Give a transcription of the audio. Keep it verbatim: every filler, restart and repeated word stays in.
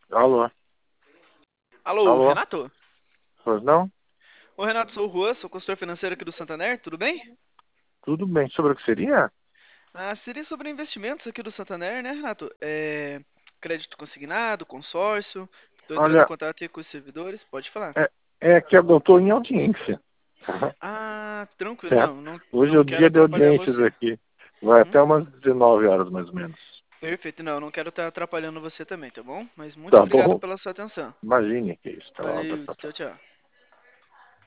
Alô? Alô, Alô? Renato? Pois não? Ô, Renato, sou o Juan, sou consultor financeiro aqui do Santander, tudo bem? Tudo bem. Sobre o que seria? Ah, seria sobre investimentos aqui do Santander, né, Renato? É, crédito consignado, consórcio. Estou entrando em Olha, contato aí com os servidores, pode falar. é, é que eu estou em audiência. Ah, tranquilo, Certo? não, não, Hoje é não o quero dia de atrapalhar audiências você. aqui. Vai Uhum. até umas dezenove horas, mais ou menos. Perfeito, não, não quero estar atrapalhando você também, tá bom? Mas muito Tá obrigado bom? pela sua atenção. Imagine que isso. Tá lá, Valeu, tá, tá. tchau, tchau.